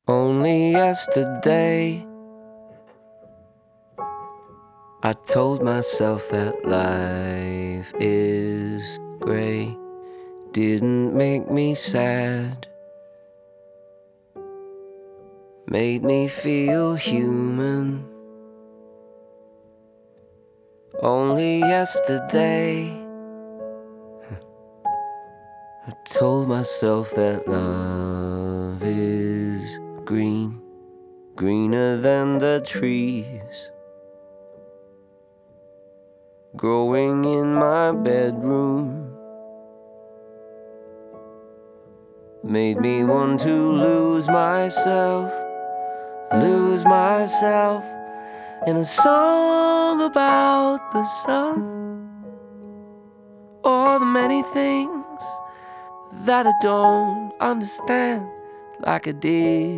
Only yesterday I told myself that life is gray. Didn't make me sad, made me feel human. Only yesterday I told myself that love is green, greener than the trees growing in my bedroom. Made me want to lose myself in a song about the sun, or the many things that I don't understand like I did